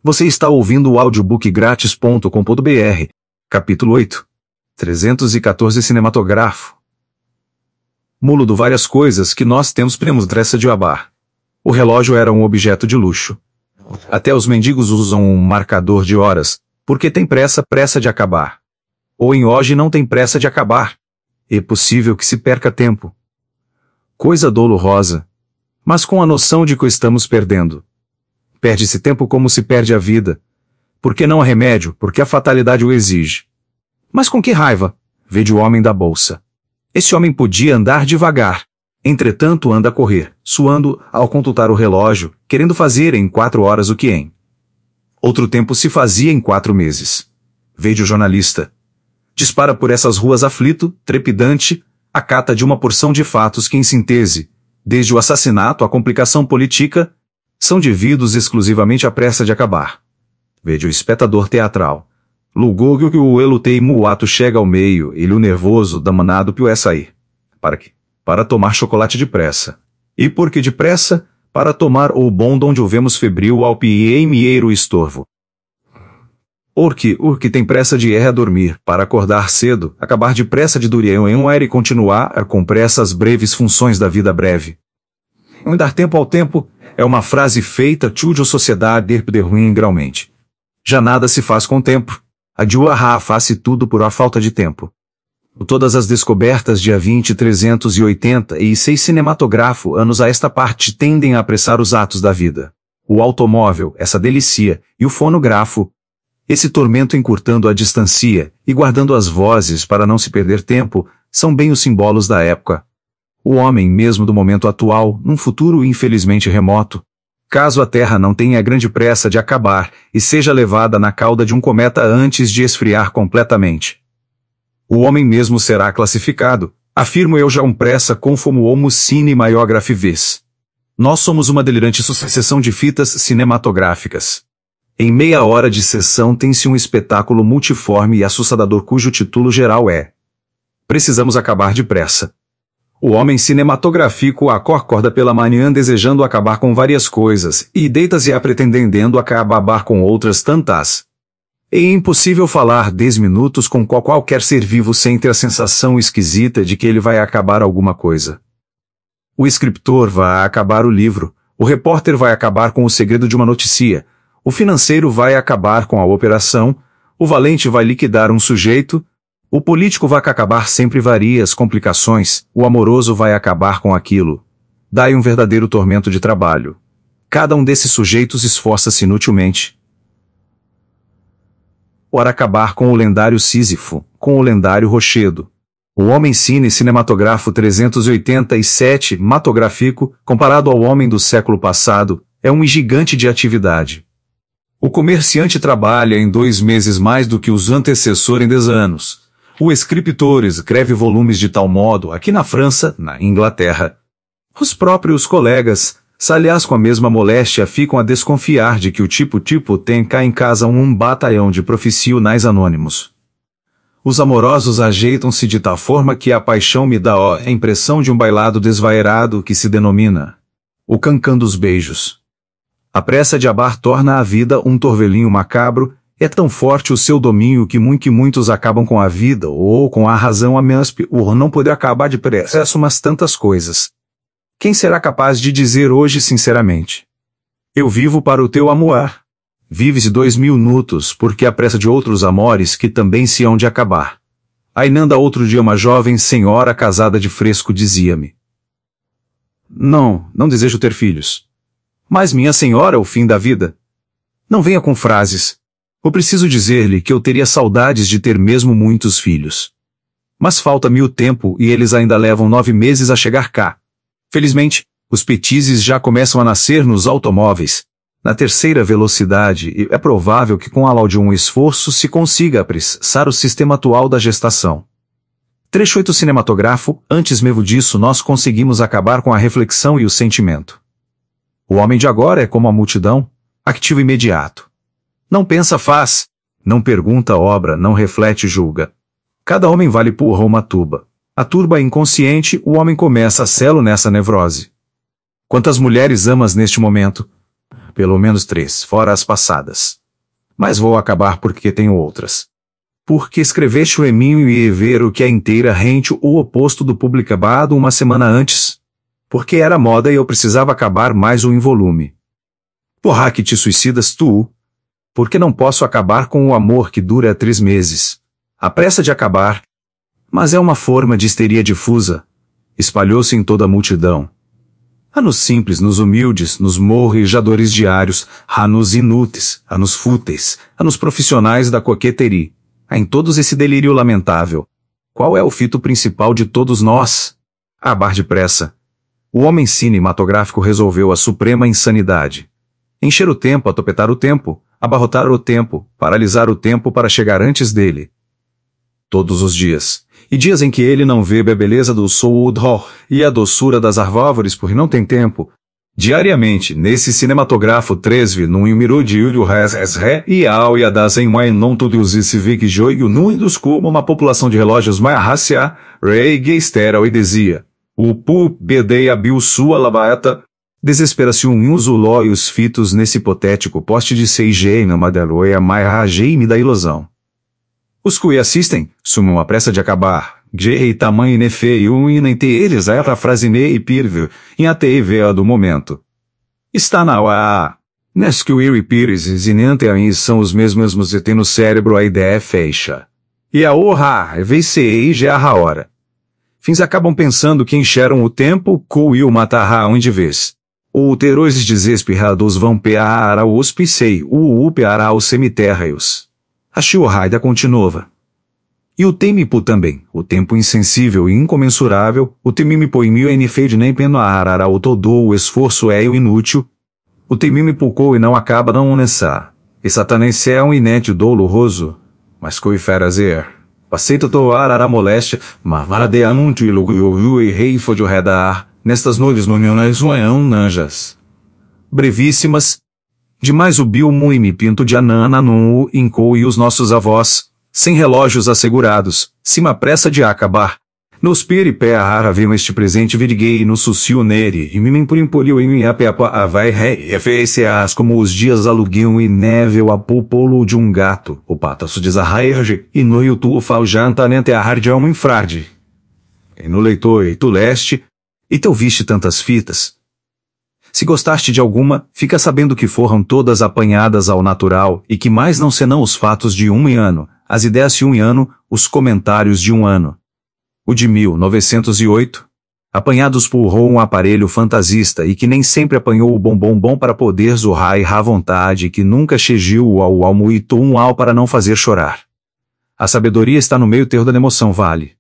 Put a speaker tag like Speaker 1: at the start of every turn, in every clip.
Speaker 1: Você está ouvindo o audiobookgratis.com.br, capítulo 8. 314 Cinematográfico. Mulo do várias coisas que nós temos pressa de acabar. O relógio era um objeto de luxo. Até os mendigos usam um marcador de horas, porque tem pressa de acabar. Ou em hoje não tem pressa de acabar. É possível que se perca tempo. Coisa dolorosa. Mas com a noção de que o estamos perdendo. Perde-se tempo como se perde a vida. Porque não há remédio, porque a fatalidade o exige. Mas com que raiva? Vede o homem da bolsa. Esse homem podia andar devagar. Entretanto anda a correr, suando, ao consultar o relógio, querendo fazer em 4 horas o que em outro tempo se fazia em 4 meses. Vede o jornalista. Dispara por essas ruas aflito, trepidante, a cata de uma porção de fatos que em síntese, desde o assassinato à complicação política, são devidos exclusivamente à pressa de acabar. Vede o espectador teatral. Lugou que o elutei-mo o ato chega ao meio, ele o nervoso, damanado pio é sair. Para quê? Para tomar chocolate depressa. E por que depressa? Para tomar o bom donde o vemos febril ao pieiro estorvo. O que tem pressa de a dormir, para acordar cedo, acabar depressa de durir em um aire e continuar com pressa as breves funções da vida breve. Em dar tempo ao tempo, é uma frase feita de sociedade de ruim graumente. Já nada se faz com tempo. Adiuarra faz-se tudo por a falta de tempo. Todas as descobertas de 386 cinematográfico anos a esta parte tendem a apressar os atos da vida. O automóvel, essa delícia, e o fonografo, esse tormento encurtando a distância e guardando as vozes para não se perder tempo, são bem os símbolos da época. O homem mesmo do momento atual, num futuro infelizmente remoto, caso a Terra não tenha grande pressa de acabar e seja levada na cauda de um cometa antes de esfriar completamente. O homem mesmo será classificado, afirmo eu já pressa como homo cinematography vis. Nós somos uma delirante sucessão de fitas cinematográficas. Em meia hora de sessão tem-se um espetáculo multiforme e assustador cujo título geral é: Precisamos acabar depressa. O homem cinematográfico acorda pela manhã desejando acabar com várias coisas, e deita-se a pretendendo acabar com outras tantas. É impossível falar 10 minutos com qualquer ser vivo sem ter a sensação esquisita de que ele vai acabar alguma coisa. O escritor vai acabar o livro, o repórter vai acabar com o segredo de uma notícia, o financeiro vai acabar com a operação, o valente vai liquidar um sujeito, o político vai acabar sempre várias complicações, o amoroso vai acabar com aquilo. Dai um verdadeiro tormento de trabalho. Cada um desses sujeitos esforça-se inutilmente. Ora acabar com o lendário Sísifo, com o lendário Rochedo. O homem cinematográfico 387 matográfico, comparado ao homem do século passado, é um gigante de atividade. O comerciante trabalha em 2 meses mais do que os antecessores em 10 anos. O escritor escreve volumes de tal modo aqui na França, na Inglaterra. Os próprios colegas, aliás com a mesma moléstia, ficam a desconfiar de que o tipo tem cá em casa um batalhão de profissionais anônimos. Os amorosos ajeitam-se de tal forma que a paixão me dá a impressão de um bailado desvairado que se denomina o cancã dos beijos. A pressa de acabar torna a vida um torvelinho macabro. É tão forte o seu domínio que muitos acabam com a vida ou com a razão a mespe ou não poder acabar depressa umas tantas coisas. Quem será capaz de dizer hoje sinceramente: eu vivo para o teu amor? Vives 2 minutos porque a pressa de outros amores que também se hão de acabar. Ainda outro dia uma jovem senhora casada de fresco dizia-me: não desejo ter filhos. Mas minha senhora, o fim da vida. Não venha com frases. Eu preciso dizer-lhe que eu teria saudades de ter mesmo muitos filhos. Mas falta-me o tempo e eles ainda levam 9 meses a chegar cá. Felizmente, os petizes já começam a nascer nos automóveis, na 3ª velocidade, e é provável que com a de um esforço se consiga apressar o sistema atual da gestação. Trecho 8 cinematográfico, antes mesmo disso nós conseguimos acabar com a reflexão e o sentimento. O homem de agora é como a multidão, ativo imediato. Não pensa, faz. Não pergunta, obra, não reflete, julga. Cada homem vale por uma tuba. A turba inconsciente, o homem começa a selo nessa nevrose. Quantas mulheres amas neste momento? pelo menos 3, fora as passadas. Mas vou acabar porque tenho outras. Porque escreveste o Eminho e ver o que é inteira rente o oposto do publicado uma semana antes. Porque era moda e eu precisava acabar mais um volume. Porra que te suicidas tu? Porque não posso acabar com o amor que dura 3 meses. A pressa de acabar. Mas é uma forma de histeria difusa. Espalhou-se em toda a multidão. Há nos simples, nos humildes, nos morrijadores diários, há nos inúteis, há nos fúteis, há nos profissionais da coqueteria. Há em todos esse delírio lamentável. Qual é o fito principal de todos nós? Acabar depressa. O homem cinematográfico resolveu a suprema insanidade. Encher o tempo, atopetar o tempo, abarrotar o tempo, paralisar o tempo para chegar antes dele. Todos os dias. E dias em que ele não vê a beleza do sol e a doçura das árvores porque não tem tempo. Diariamente, nesse cinematógrafo 3 num miru de Yuri Ré e ao e a das em mãe não todos esse vê que joio nuidos como uma população de relógios mais raciar, rei geisteral e dizia. O pu bedeia bil sua labaeta. Desespera-se e os fitos nesse hipotético poste de CG na madeloia mais rajeime da ilusão. Os que assistem, sumam a pressa de acabar. Gei tamanho nefeio e nem te eles a frase e pirve, em a TV do momento. Está na hora. Nes que o Iri Pires e nente aí são os mesmos e tem no cérebro a ideia fecha. E a orra, VCE já a hora. Fins acabam pensando que encheram o tempo, co e o matarra onde vês. Ou terões desesperados vão pear ao hospicei, o peará aos cemitérios. A Shiorraida continuava. E o Temipo também, o tempo insensível e incomensurável, o Temimipo mil enfeide nem penoará o todo o esforço é o inútil. O Temimipo e não acaba não nessa. E satanense é um inete doloroso, mas coi ferazer. Passeita toar a moléstia, mas varade anúncio e rei foi de redar, nestas noites no não nanjas. Brevíssimas. Demais o Bilmo e me pinto de anana no incou e os nossos avós, sem relógios assegurados, cima pressa de acabar. Nos pé a rara viam este presente virguei no sucio nere, e me imporiu em minha pepa a vai rei, FSAs como os dias aluguiam e nével a pupolo de um gato, o pataço desarraerge, e no YouTube faljanta nente a hardião infrade. E no leitor e tu leste, e teu viste tantas fitas. Se gostaste de alguma, fica sabendo que foram todas apanhadas ao natural e que mais não senão os fatos de um ano, as ideias de um ano, os comentários de um ano. O de 1908, apanhados por um aparelho fantasista e que nem sempre apanhou o bom para poder zorrar e vontade e que nunca chegiu o ao almoito um ao para não fazer chorar. A sabedoria está no meio termo da emoção vale.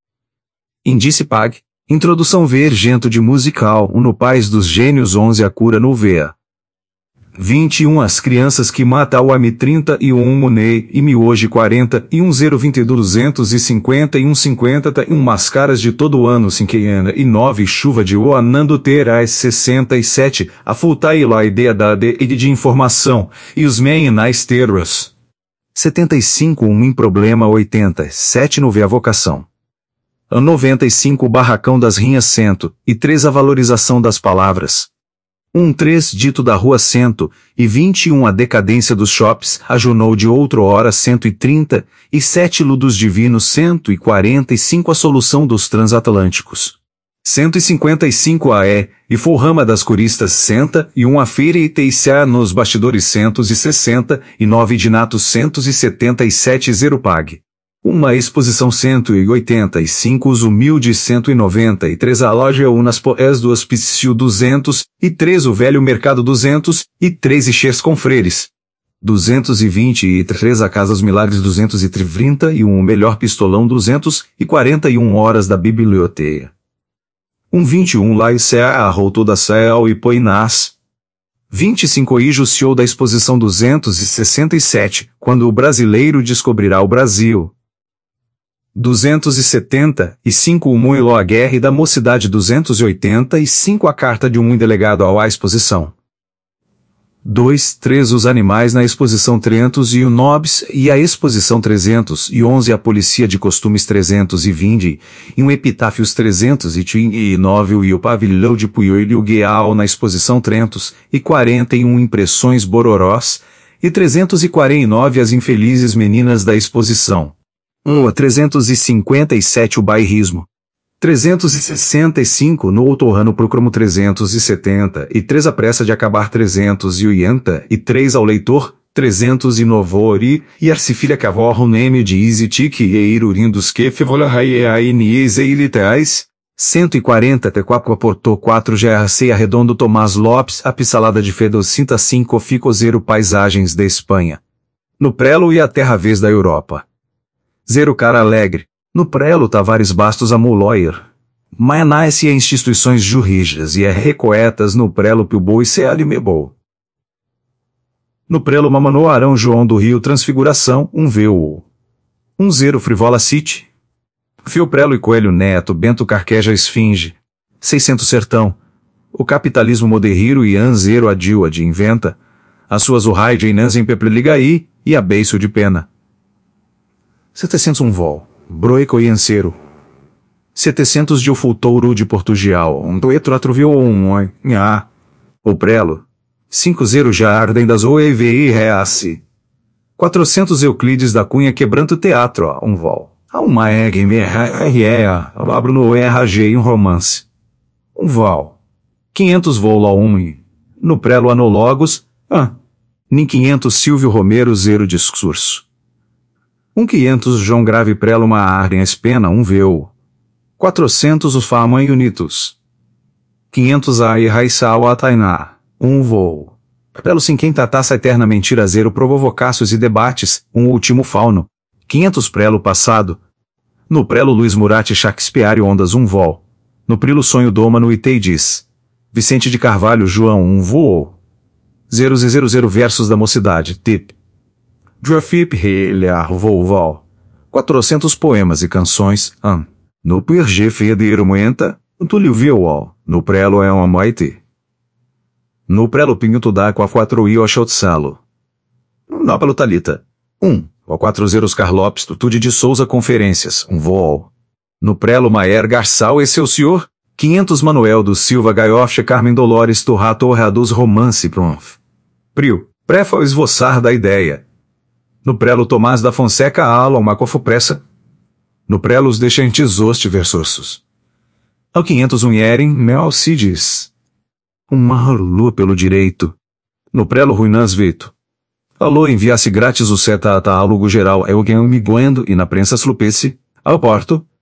Speaker 1: Indice Pag. Introdução Vergento de musical no Pais dos Gênios 11 a cura no VEA. 21 As crianças que mata o AMI 31 Monei e mi hoje 40 e 1022 250 e 150 e mascaras de todo ano 5 e 9 chuva de oanando terás 67 a fultai a ideia da de informação e os meinais terros. 75 em problema 87 no a vocação. 95 o barracão das rinhas 103 a valorização das palavras. 3 dito da rua 121 a decadência dos shops ajunou de outro hora 130 e 7 ludos divinos 145 a solução dos transatlânticos. 155 a e forrama das curistas 101 a feira e teixa nos bastidores 169 de natos 177 zero pag. Uma exposição 185 os humildes 193 a loja unas poés do hospício 203 o velho mercado 203 e chers com freires. 223 a casa dos milagres 231 o melhor pistolão 241 horas da biblioteca. 21 lá e a routou da céu e poinás. 25 e justiou da exposição 267 quando o brasileiro descobrirá o Brasil. 275 o Moilo a guerra e da mocidade 285 a carta de um delegado ao à exposição. 2-3 Os animais na exposição 301 Nobis e a exposição 311 A Polícia de Costumes 320 e um Epitáfios 339 e o Pavilhão de Puioil Guial na exposição 341 Impressões Bororós e 349 As Infelizes Meninas da exposição 1 a 357 O Bairrismo 365 no Outorrano Procromo 370 e 3 A Pressa de Acabar 383 Ao Leitor 309 e Arcifilha Cavorro Neme de Isitique e Eirurindos que Fevola Raiainies Eiliteais 140 Tequapo Porto 4 GRC Arredondo Tomás Lopes A Pissalada de Fedocinta 5 Ficozeiro Paisagens da Espanha no Prelo e a Terra Vez da Europa 0 Cara Alegre no Prelo Tavares Bastos a Muloyer. Mayanais e instituições jurídicas e recoetas no Prelo Pilbo e Sealimebol. No Prelo Mamano Arão João do Rio Transfiguração, 1 VU. 0 Frivola City. Fio Prelo e Coelho Neto Bento Carqueja Esfinge. 600 Sertão. O capitalismo moderriro e Anzero Adil de inventa. As suas urrai de Inans em Pepleligaí e a beiço de pena. 701 Vol. Broico e Anceiro. 700 de Ofultouro de Portugal, Toetro atroveu oi, nha. O Prelo. 50 já ardem das OEVI reace. 400 Euclides da Cunha quebrando teatro, vol. A uma abro no RG um romance. Vol. 500 Vola no Prelo Anólogos, nem 500 Silvio Romero zero discurso. 500 João Grave Prelo uma Ardem Espena VU. 400 Os Fama e Unitos. 500 Ai Raissal Atainá, voo. Prelo Sinquém Taça Eterna Mentira Zero Provocácios e Debates, Último Fauno. 500 Prelo Passado. No Prelo Luiz Murat Shakespeare Ondas vol. No Prilo Sonho Dômano e Teidis. Vicente de Carvalho João voo. 000 Versos da Mocidade, Tip. Drafip Relhar vol. 400 Poemas e Canções, No Puerge Feder Moenta, Tulio Viol, no Prelo é uma moite. No Prelo Pinho Tudaco a 4 I Oxotsalo. No Prelo Talita. o 40 Carlopes Tutude de Souza Conferências, vol. No Prelo Maer Garçal e seu senhor, 500 Manuel do Silva Gaioche Carmen Dolores Torrato Orrados Romance Pronf. Prio, Prefa esvoçar da ideia. No Prelo Tomás da Fonseca Alo Macofo Pressa. No Prelo os Dechantes Hoste Versos. Ao 500 Yeren Mel Cides. Marlu pelo direito. No Prelo Ruinãs Vito. Alô enviasse grátis o seta atálogo geral Eugen Miguendo e na prensa Slupesse, ao Porto,